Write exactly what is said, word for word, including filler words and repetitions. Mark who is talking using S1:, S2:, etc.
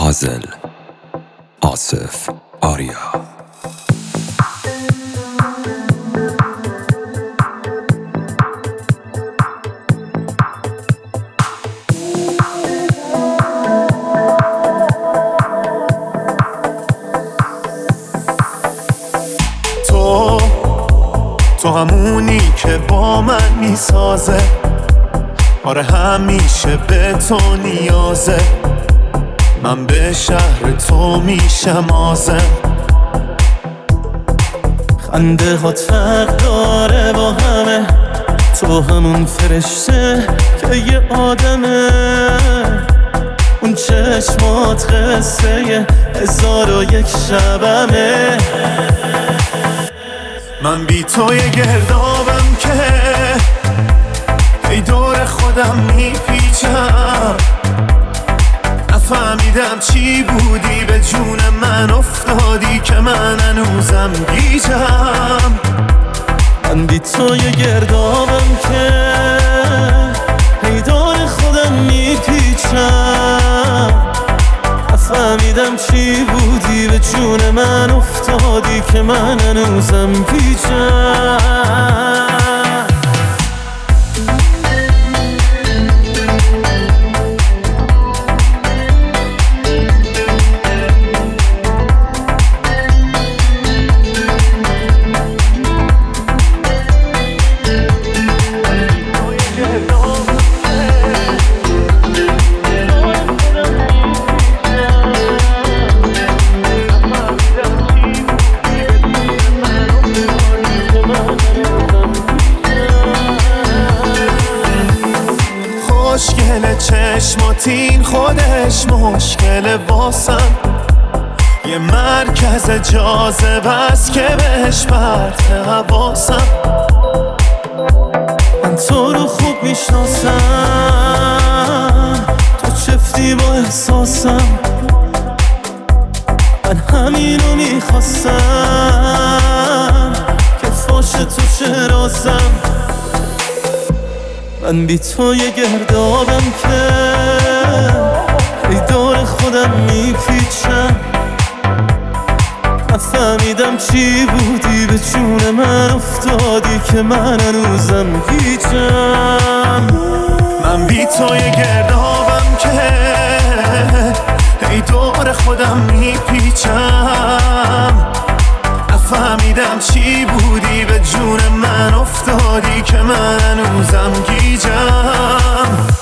S1: پازل آصف آریا.
S2: تو تو همونی که با من میسازه، آره همیشه به تو نیازه. من به شهر تو میشم آزم.
S3: خنده هات فرق داره با همه، تو همون فرشته که یه آدمه. اون چشمات قصه هزار و یک شبمه.
S2: من بی تو یه گردابم که ای دور خودم میپیچم. نفهمیدم چی بودی به جون من افتادی که من هنوزم گیجم.
S3: من بی تو یه گردابم که ای دور خودم میپیچم. نفهمیدم چی بودی به جون من افتادی که من هنوزم گیجم.
S2: مشکل چشماتین خودش مشکل واسم. یه مرکز جاذبه است که بهش پرت حواسم.
S3: من تو رو خوب میشناسم، تو چفتی با احساسم. من همینو میخواستم که فاش تو چه رازم. من بی تو یه گردابم که ای دور خودم میپیچم. نفهمیدم چی بودی به جون من افتادی که من هنوزم گیجم.
S2: من بی تو یه گردابم که ای دور خودم میپیچم. نفهمیدم چی بودی به جون من افتادی که من هنوزم گیجم.